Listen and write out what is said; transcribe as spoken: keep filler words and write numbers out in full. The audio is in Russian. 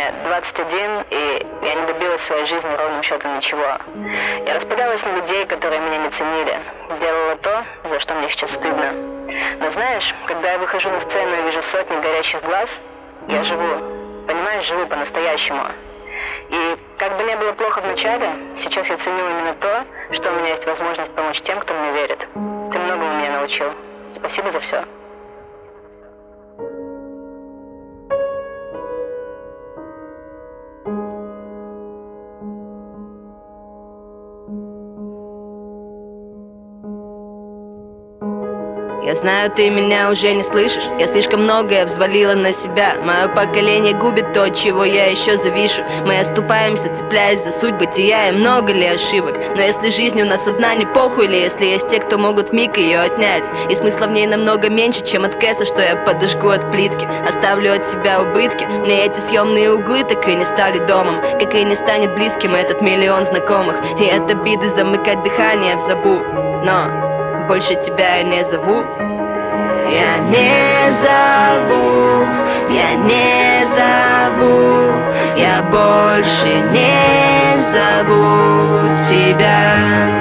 Мне двадцать один, и я не добилась в своей жизни ровным счетом ничего. Я распадалась на людей, которые меня не ценили. Делала то, за что мне сейчас стыдно. Но знаешь, когда я выхожу на сцену и вижу сотни горящих глаз, я живу. Понимаешь, живу по-настоящему. И как бы не было плохо в начале, сейчас я ценю именно то, что у меня есть возможность помочь тем, кто мне верит. Ты многому меня научил. Спасибо за все. Я знаю, ты меня уже не слышишь. Я слишком многое взвалила на себя. Мое поколение губит то, от чего я еще завишу. Мы оступаемся, цепляясь за суть бытия. И много ли ошибок? Но если жизнь у нас одна, не похуй ли, если есть те, кто могут вмиг ее отнять. И смысла в ней намного меньше, чем от кэса, что я подожгу от плитки. Оставлю от себя убытки. Мне эти съемные углы так и не стали домом, как и не станет близким этот миллион знакомых. И от обиды замыкать дыхание в забу. Но больше тебя я не зову. Я не зову, я не зову, я больше не зову тебя.